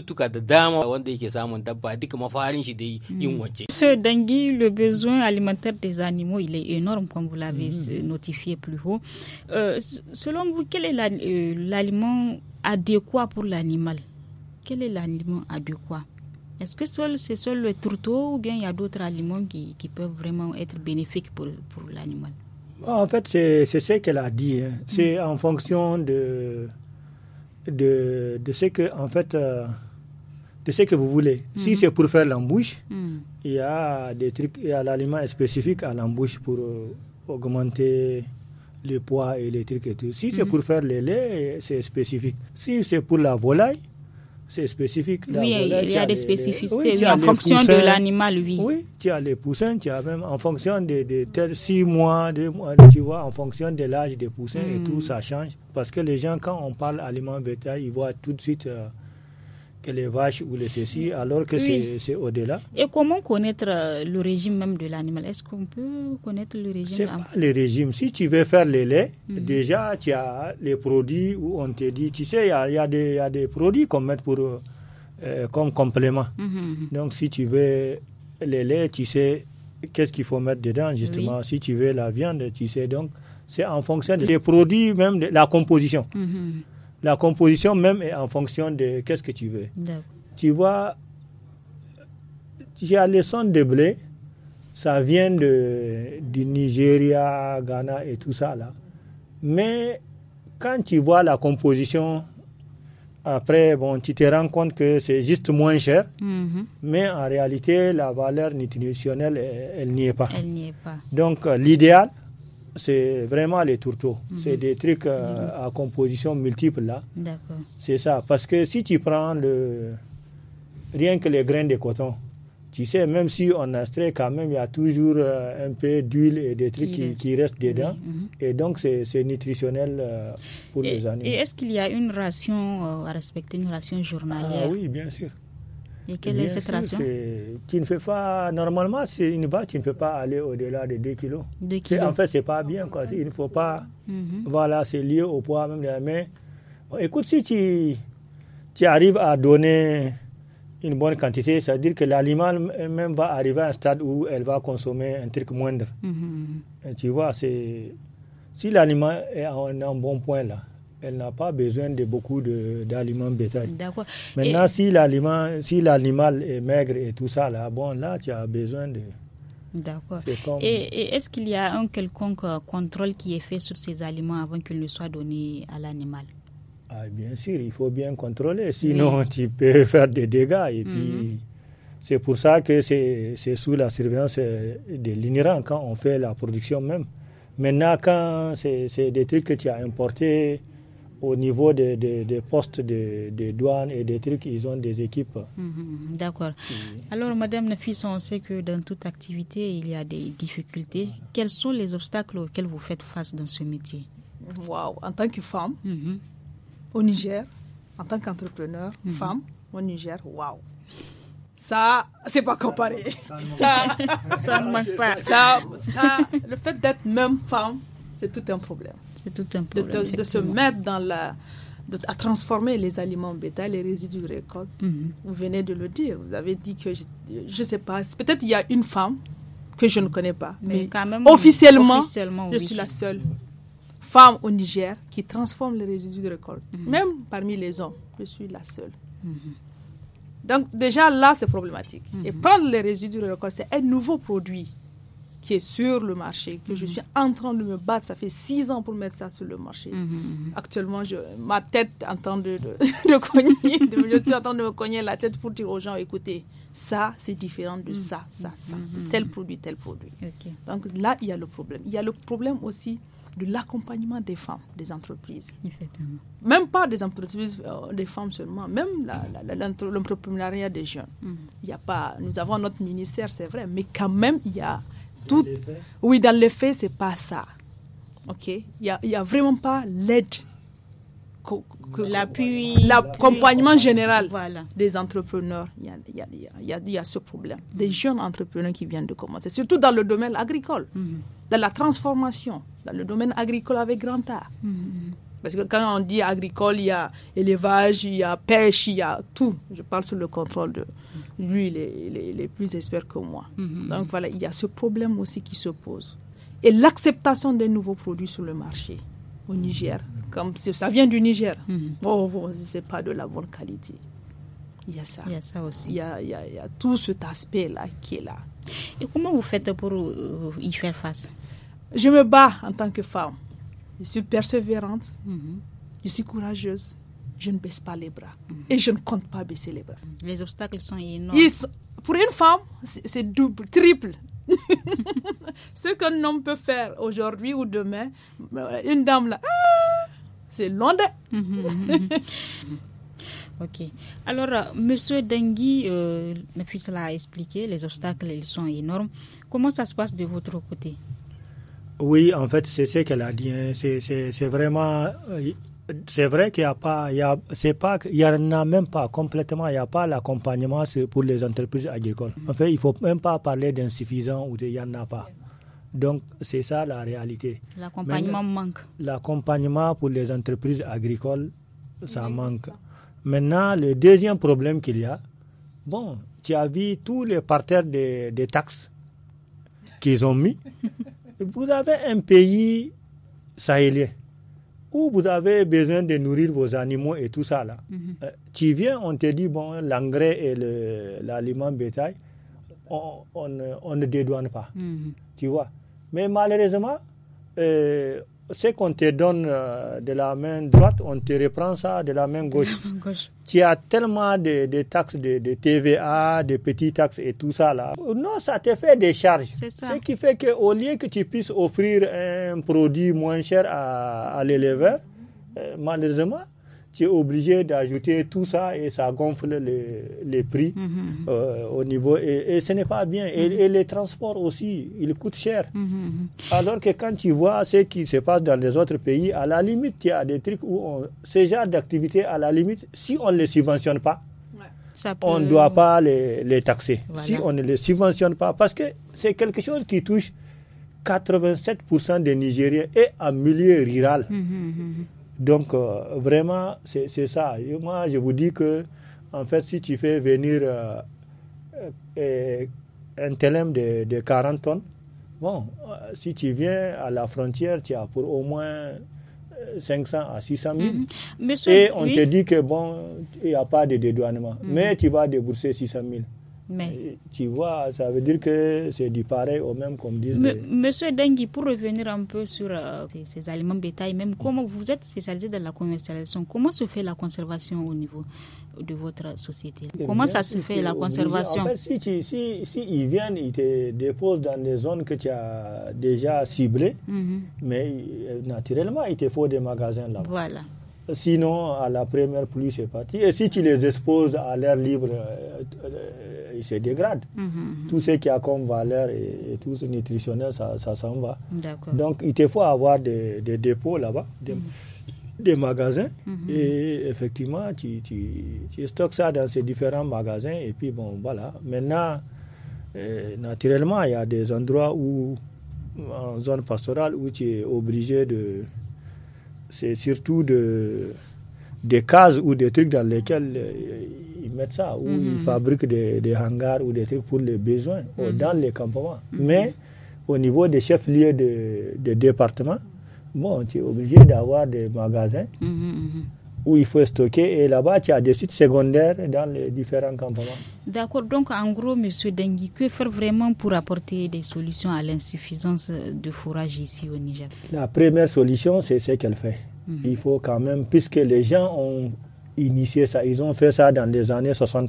Monsieur Dangui, le besoin alimentaire des animaux, il est énorme, comme vous l'avez mmh. notifié plus haut. Euh, selon vous, quel est la, euh, l'aliment adéquat pour l'animal? Quel est l'aliment adéquat? Est-ce que seul, c'est seul le tourteau ou bien il y a d'autres aliments qui, qui peuvent vraiment être bénéfiques pour, pour l'animal? En fait, c'est, c'est ce qu'elle a dit. Hein. C'est mm. en fonction de, de, de, ce que, en fait, euh, de ce que vous voulez. Mm. Si c'est pour faire l'embouche, mm. il y a des trucs, il y a l'aliment spécifique à l'embouche pour euh, augmenter le poids et les trucs et tout. Si mm. c'est pour faire les laits, c'est spécifique. Si c'est pour la volaille, c'est spécifique. La oui, volaille, il y a, a des les, spécificités oui, oui, en fonction poussins, de l'animal, oui. Oui, tu as les poussins, tu as même en fonction de, de, de six mois, deux mois, tu vois, en fonction de l'âge des poussins mm. et tout, ça change. Parce que les gens, quand on parle aliment bétail, ils voient tout de suite euh, que les vaches ou les ceci, alors que oui. c'est, c'est au-delà. Et comment connaître euh, le régime même de l'animal? Est-ce qu'on peut connaître le régime? C'est pas le régime. Si tu veux faire les laits, mm. déjà, tu as les produits où on te dit, tu sais, il y a, y a, y a des produits qu'on met pour, euh, comme complément. Mm-hmm. Donc, si tu veux les laits, tu sais qu'est-ce qu'il faut mettre dedans, justement. Oui. Si tu veux la viande, tu sais. Donc, c'est en fonction des produits, même de la composition. Mm-hmm. La composition même est en fonction de qu'est-ce que tu veux. D'accord. Tu vois, il y a les sons de blé, ça vient de, du Nigeria, Ghana et tout ça là. Mais quand tu vois la composition, après, bon, tu te rends compte que c'est juste moins cher, mm-hmm. mais en réalité, la valeur nutritionnelle, elle, elle n'y est pas. Elle n'y est pas. Donc, euh, l'idéal, c'est vraiment les tourteaux. Mm-hmm. C'est des trucs euh, mm-hmm. à composition multiple là. D'accord. C'est ça. Parce que si tu prends le rien que les grains de coton, tu sais, même si on extrait quand même, il y a toujours euh, un peu d'huile et des trucs qui, qui, qui restent dedans. Oui. Mm-hmm. Et donc, c'est, c'est nutritionnel euh, pour et, les animaux. Et est-ce qu'il y a une ration euh, à respecter, une ration journalière? Ah oui, bien sûr. Et quelle bien est cette sûr, ration? C'est, tu ne fais pas, normalement, c'est une vache, tu ne peux pas aller au-delà de deux kilos. deux kilos. C'est, en fait, c'est pas bien, quoi. Il ne faut pas. Mm-hmm. Voilà, c'est lié au poids même de la main. Bon, écoute, si tu, tu arrives à donner une bonne quantité, c'est-à-dire que l'aliment même va arriver à un stade où elle va consommer un truc moindre. Mm-hmm. Et tu vois, c'est, si l'aliment est en un bon point là, elle n'a pas besoin de beaucoup de, d'aliments bétail. D'accord. Maintenant, et si, l'aliment, si l'animal est maigre et tout ça, là, bon, là, tu as besoin de, D'accord. Comme... Et, et est-ce qu'il y a un quelconque contrôle qui est fait sur ces aliments avant qu'ils ne soient donnés à l'animal? Ah, bien sûr, il faut bien contrôler, sinon oui. tu peux faire des dégâts. Et mm-hmm. puis, c'est pour ça que c'est, c'est sous la surveillance de l'INRA quand on fait la production même. Maintenant, quand c'est, c'est des trucs que tu as importés au niveau des de, de postes de, de douane et des trucs, ils ont des équipes. Mmh, d'accord. Oui. Alors, Madame Nafissa, on sait que dans toute activité, il y a des difficultés. Voilà. Quels sont les obstacles auxquels vous faites face dans ce métier? Waouh, en tant que femme, mmh. au Niger, en tant qu'entrepreneur, mmh. femme, au Niger, waouh. Ça, c'est pas comparé. Ça, ça ne manque pas. Ça, ça, le fait d'être même femme, c'est tout un problème. C'est tout un problème. De, de, de se mettre dans la, de, à transformer les aliments bétail, les résidus de récolte. Mm-hmm. Vous venez de le dire. Vous avez dit que je ne sais pas. Peut-être il y a une femme que je ne connais pas, mais, mais quand même, officiellement, officiellement je oui. suis la seule femme au Niger qui transforme les résidus de récolte. Mm-hmm. Même parmi les hommes, je suis la seule. Mm-hmm. Donc déjà là, c'est problématique. Mm-hmm. Et prendre les résidus de récolte, c'est un nouveau produit qui est sur le marché, que mm-hmm. je suis en train de me battre. Ça fait six ans pour mettre ça sur le marché. Mm-hmm. Actuellement, je, ma tête est en train de, de, de cogner, de, je suis en train de me cogner la tête pour dire aux gens, écoutez, ça, c'est différent de ça, ça, ça. Mm-hmm. Tel produit, tel produit. Okay. Donc là, il y a le problème. Il y a le problème aussi de l'accompagnement des femmes, des entreprises. Effectivement. Même pas des entreprises, euh, des femmes seulement, même la, la, la, l'entrepreneuriat des jeunes. Mm-hmm. Il y a pas, nous avons notre ministère, c'est vrai, mais quand même, il y a tout. Oui, dans les faits, c'est pas ça. Ok, il y a, il y a vraiment pas l'aide, co, co, l'appui, l'accompagnement général voilà. des entrepreneurs. Il y a, il y a, il y a, il y a ce problème. Des jeunes entrepreneurs qui viennent de commencer, surtout dans le domaine agricole. Mm-hmm. Dans la transformation, dans le domaine agricole avec grand A. Mm-hmm. Parce que quand on dit agricole, il y a élevage, il y a pêche, il y a tout. Je parle sous le contrôle de lui, il est, il est, il est plus expert que moi. Mm-hmm. Donc voilà, il y a ce problème aussi qui se pose. Et l'acceptation des nouveaux produits sur le marché au Niger, comme si ça vient du Niger, mm-hmm. oh, oh, c'est pas de la bonne qualité. Il y a ça. Il y a ça aussi. Il y a, il y a, il y a tout cet aspect-là qui est là. Et comment vous faites pour euh, y faire face? Je me bats en tant que femme. Je suis persévérante, mm-hmm. je suis courageuse, je ne baisse pas les bras. Mm-hmm. Et je ne compte pas baisser les bras. Les obstacles sont énormes. Sont, pour une femme, c'est, c'est double, triple. Ce qu'un homme peut faire aujourd'hui ou demain, une dame là, ah, c'est long de... Mm-hmm. Ok. Alors, euh, Monsieur Dengui, euh, Nafissa l'a expliqué, les obstacles, ils sont énormes. Comment ça se passe de votre côté? Oui, en fait, c'est ce qu'elle a dit. Hein. C'est, c'est, c'est vraiment... C'est vrai qu'il n'y a pas... Il y a, c'est pas, il y en a même pas complètement. Il n'y a pas l'accompagnement pour les entreprises agricoles. En fait, il ne faut même pas parler d'insuffisant ou de il n'y en a pas. Donc, c'est ça la réalité. L'accompagnement Maintenant, manque. L'accompagnement pour les entreprises agricoles, ça manque. Maintenant, le deuxième problème qu'il y a, bon, tu as vu tous les parterres des de taxes qu'ils ont mis. Vous avez un pays sahélien où vous avez besoin de nourrir vos animaux et tout ça là. Mm-hmm. Euh, tu viens, on te dit, bon, l'engrais et le, l'aliment bétail, on, on, on ne dédouane pas. Mm-hmm. Tu vois. Mais malheureusement, euh, ce qu'on te donne euh, de la main droite, on te reprend ça de la main gauche. gauche. Tu as tellement de, de taxes, de, de T V A, de petites taxes et tout ça là. Non, ça te fait des charges. C'est ça. Ce qui fait qu'au lieu que tu puisses offrir un produit moins cher à, à l'éleveur, euh, malheureusement, tu es obligé d'ajouter tout ça et ça gonfle les, les prix mm-hmm. euh, au niveau. Et, et ce n'est pas bien. Et, mm-hmm. et les transports aussi, ils coûtent cher. Mm-hmm. Alors que quand tu vois ce qui se passe dans les autres pays, à la limite, il y a des trucs où on, ce genre d'activité, à la limite, si on ne les subventionne pas, ouais. peut... on ne doit pas les, les taxer. Voilà. Si on ne les subventionne pas, parce que c'est quelque chose qui touche quatre-vingt-sept pour cent des Nigériens et en milieu rural. Mm-hmm. Donc, euh, vraiment, c'est, c'est ça. Et moi, je vous dis que, en fait, si tu fais venir euh, euh, un télème de, de quarante tonnes, bon, euh, si tu viens à la frontière, tu as pour au moins cinq cents à six cent mille. Mm-hmm. Monsieur, et on oui. te dit que, bon, il n'y a pas de dédouanement. Mm-hmm. Mais tu vas débourser six cent mille. Mais tu vois, ça veut dire que c'est du pareil au même, comme disent. Mais, les... Monsieur Dengui, pour revenir un peu sur euh, ces, ces aliments bétail, même comment vous êtes spécialisé dans la commercialisation, comment se fait la conservation au niveau de votre société? Comment ça se fait la conservation? En fait, si, tu, si, si ils viennent, ils te déposent dans des zones que tu as déjà ciblées, mm-hmm. mais naturellement, il te faut des magasins là-bas. Voilà. Sinon, à la première pluie, c'est parti. Et si tu les exposes à l'air libre, euh, euh, ils se dégradent. Mm-hmm. Tout ce qui a comme valeur et, et tout ce nutritionnel, ça, ça s'en va. D'accord. Donc, il te faut avoir des, des dépôts là-bas, des, mm-hmm. des magasins. Mm-hmm. Et effectivement, tu, tu, tu stockes ça dans ces différents magasins. Et puis, bon, voilà. Maintenant, euh, naturellement, il y a des endroits où, en zone pastorale, où tu es obligé de... C'est surtout de, des cases ou des trucs dans lesquels euh, ils mettent ça, où mm-hmm. ils fabriquent des, des hangars ou des trucs pour les besoins mm-hmm. dans les campements. Mm-hmm. Mais au niveau des chefs-lieux de, de département, bon, tu es obligé d'avoir des magasins mm-hmm. où il faut stocker. Et là-bas, tu as des sites secondaires dans les différents campements. D'accord. Donc, en gros, M. Dengui, que faire vraiment pour apporter des solutions à l'insuffisance de fourrage ici au Niger? La première solution, c'est ce qu'elle fait. Mm-hmm. Il faut quand même, puisque les gens ont initié ça, ils ont fait ça dans les années soixante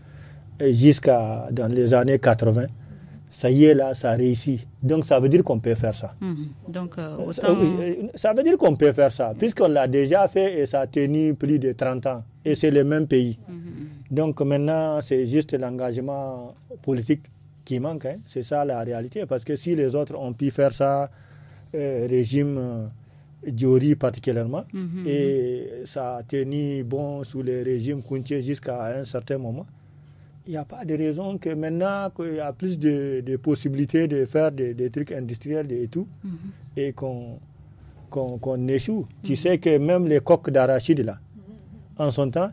jusqu'à dans les années quatre-vingts. Ça y est, là, ça réussit. Donc, ça veut dire qu'on peut faire ça. Mmh. Donc, euh, autant... ça, ça veut dire qu'on peut faire ça, puisqu'on l'a déjà fait et ça a tenu plus de trente ans. Et c'est le même pays. Mmh. Donc, maintenant, c'est juste l'engagement politique qui manque. Hein. C'est ça la réalité. Parce que si les autres ont pu faire ça, euh, régime euh, Diori particulièrement, mmh. et ça a tenu bon sous les régimes Kounché jusqu'à un certain moment, il n'y a pas de raison que maintenant qu'il y a plus de, de possibilités de faire des, des trucs industriels et tout, mm-hmm. et qu'on, qu'on, qu'on échoue. Mm-hmm. Tu sais que même les coques d'arachide, là, mm-hmm. en son temps,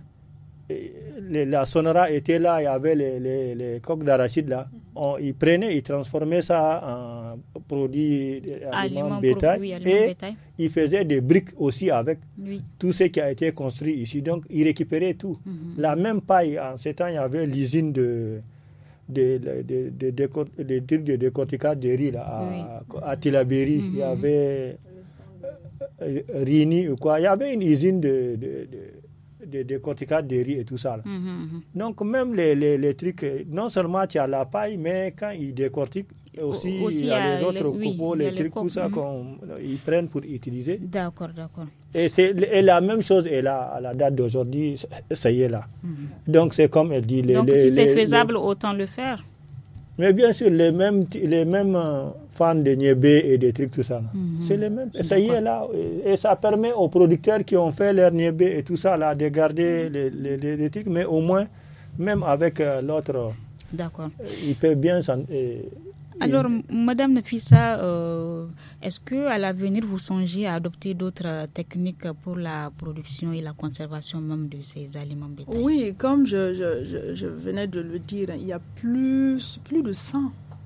les, la Sonora était là, il y avait les, les, les coques d'arachide, là. On, ils prenaient, ils transformaient ça en produits aliments bétail, oui, et bétail. Ils faisaient des briques aussi avec oui. tout ce qui a été construit ici. Donc, ils récupéraient tout. Mm-hmm. La même paille, en ce temps, il y avait l'usine de de, de, de, de, de, de, de, de décortiquage de riz là, à, oui. à Tilaberi. Mm-hmm. Il y avait euh, Rini ou quoi. Il y avait une usine de... de, de de décortiquage de riz et tout ça. Là. Mm-hmm. Donc, même les, les, les trucs, non seulement tu as la paille, mais quand ils décortiquent, aussi, aussi il y a les autres les, copeaux, oui, les trucs, tout ça, mm-hmm. qu'ils prennent pour utiliser. D'accord, d'accord. Et, c'est, et la même chose est là, à la date d'aujourd'hui, ça y est là. Mm-hmm. Donc, c'est comme elle dit. Les, Donc, les, si c'est les, faisable, les... autant le faire. Mais bien sûr, les mêmes, les mêmes fans de niébé et des trucs, tout ça. Mm-hmm. C'est les mêmes. Ça y est là. Et ça permet aux producteurs qui ont fait leur niébé et tout ça là, de garder mm-hmm. les, les, les, les trucs. Mais au moins, même avec euh, l'autre, D'accord. Euh, ils peuvent bien s'en... Euh, Alors, Madame Nafissa, euh, est-ce qu'à l'avenir, vous songez à adopter d'autres techniques pour la production et la conservation même de ces aliments bétail? Oui, comme je, je, je, je venais de le dire, il y a plus, plus de cent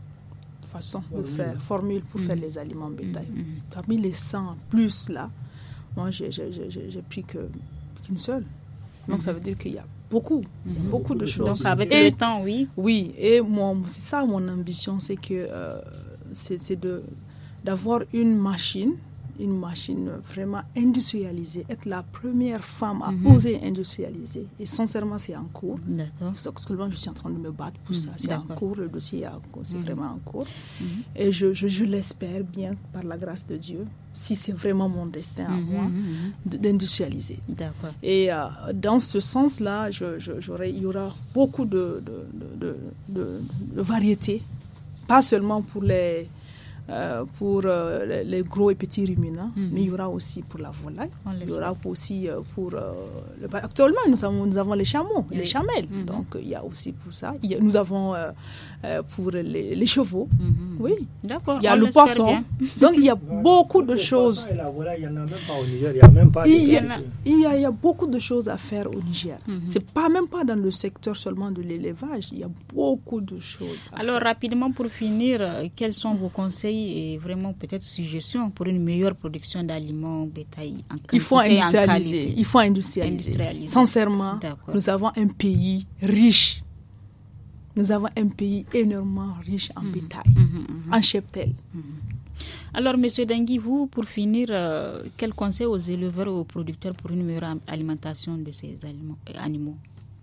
façons de oui. faire, formules pour mmh. faire les aliments bétail. Mmh. Parmi les cent plus là, moi, j'ai, j'ai, j'ai, j'ai pris que, qu'une seule. Donc, mmh. ça veut dire qu'il y a beaucoup, mmh. beaucoup de choses. Donc, avec et, le temps, oui. Oui, et moi, c'est ça mon ambition, c'est que euh, c'est, c'est de, d'avoir une machine, une machine vraiment industrialisée, être la première femme à mmh. oser industrialiser. Et sincèrement, c'est en cours. D'accord. Actuellement, je suis en train de me battre pour mmh. ça. C'est D'accord. en cours, le dossier est en cours, c'est mmh. vraiment en cours. Mmh. Et je, je, je l'espère bien, par la grâce de Dieu, si c'est vraiment mon destin à mmh. moi, mmh. d'industrialiser. D'accord. Et euh, dans ce sens-là, je, je, j'aurai, il y aura beaucoup de, de, de, de, de, de variétés, pas seulement pour les... Euh, pour euh, les, les gros et petits ruminants, mm-hmm. mais il y aura aussi pour la volaille, il y aura aussi euh, pour... Euh, le... Actuellement, nous avons, nous avons les chameaux, oui. les chamelles, mm-hmm. donc il y a aussi pour ça. Il y a, nous avons euh, euh, pour les, les chevaux, mm-hmm. oui. D'accord. Il y a On le poisson, bien. Donc il y a beaucoup de choses. Et la volaille, il n'y en a même pas au Niger, il n'y a même pas... Il y a, il y a, il y a beaucoup de choses à faire au Niger. Mm-hmm. C'est pas même pas dans le secteur seulement de l'élevage, il y a beaucoup de choses à Alors faire. Rapidement, pour finir, quels sont vos conseils et vraiment peut-être suggestions pour une meilleure production d'aliments bétail en quantité, il faut industrialiser, en qualité. Il faut industrialiser. industrialiser. Sincèrement, D'accord. nous avons un pays riche nous avons un pays énormément riche en bétail, Mmh, mmh, en cheptel. Mmh. Alors, M. Dangui, vous, pour finir, euh, quel conseil aux éleveurs et aux producteurs pour une meilleure alimentation de ces aliments, animaux?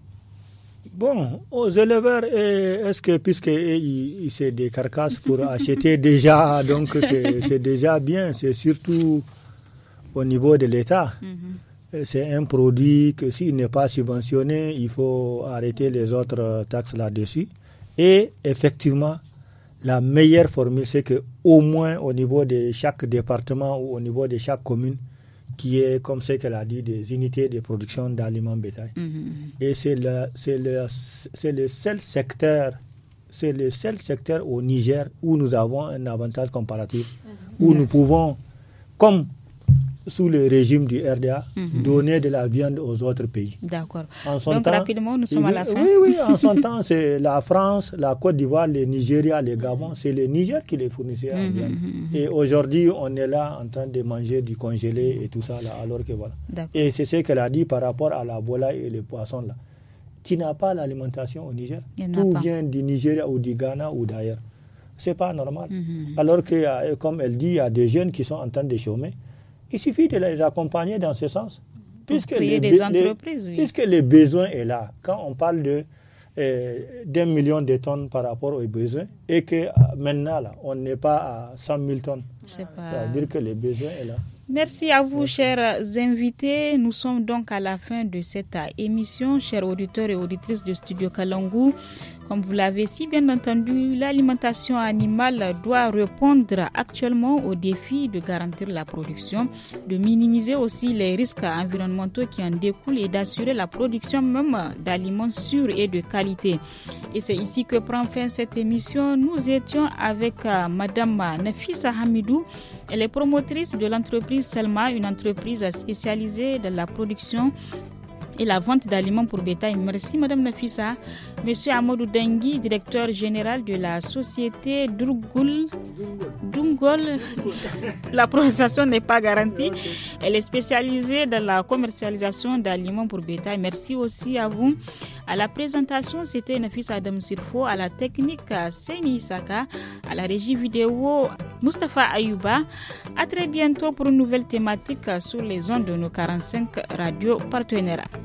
Bon, aux éleveurs, est-ce que, puisque c'est des carcasses pour acheter déjà, donc c'est, c'est déjà bien, c'est surtout au niveau de l'État. Mm-hmm. C'est un produit que s'il n'est pas subventionné, il faut arrêter les autres taxes là-dessus. Et effectivement, la meilleure formule, c'est qu'au moins au niveau de chaque département ou au niveau de chaque commune, qui est, comme ce qu'elle a dit, des unités de production d'aliments bétail. Mmh. Et c'est le, c'est, le, c'est le seul secteur, c'est le seul secteur au Niger où nous avons un avantage comparatif, mmh. où mmh. nous pouvons, comme sous le régime du R D A, mmh. donner de la viande aux autres pays. D'accord. En son Donc temps, rapidement, nous sommes oui, à la fin. Oui, oui, en son temps, c'est la France, la Côte d'Ivoire, le Nigeria, le Gabon, c'est le Niger qui les fournissait en viande. Mmh. Et aujourd'hui, on est là en train de manger du congelé et tout ça, là, alors que voilà. D'accord. Et c'est ce qu'elle a dit par rapport à la volaille et les poissons, là. Tu n'as pas l'alimentation au Niger. Tout vient du Nigeria ou du Ghana ou d'ailleurs. C'est pas normal. Mmh. Alors que, comme elle dit, il y a des jeunes qui sont en train de chômer. Il suffit de les accompagner dans ce sens. Puisque créer les, des entreprises, les, oui. Puisque le besoin est là. Quand on parle de, euh, d'un million de tonnes par rapport aux besoins, et que maintenant, là, on n'est pas à cent mille tonnes. C'est pas... Ça veut dire que le besoin est là. Merci à vous, Merci. Chers invités. Nous sommes donc à la fin de cette émission. Chers auditeurs et auditrices de Studio Kalangu, comme vous l'avez si bien entendu, l'alimentation animale doit répondre actuellement au défi de garantir la production, de minimiser aussi les risques environnementaux qui en découlent et d'assurer la production même d'aliments sûrs et de qualité. Et c'est ici que prend fin cette émission. Nous étions avec euh, Madame Nafisa Hamidou. Elle est promotrice de l'entreprise Selma, une entreprise spécialisée dans la production et la vente d'aliments pour bétail. Merci Madame Nafisa. Monsieur Amadou Dangui, directeur général de la société Durgul Dungol. La prononciation n'est pas garantie. Elle est spécialisée dans la commercialisation d'aliments pour bétail. Merci aussi à vous. À la présentation, c'était Nafisa Adam Sirfo. À la technique, Seni Isaka. À la régie vidéo, Mustafa Ayouba. À très bientôt pour une nouvelle thématique sur les ondes de nos quarante-cinq radios partenaires.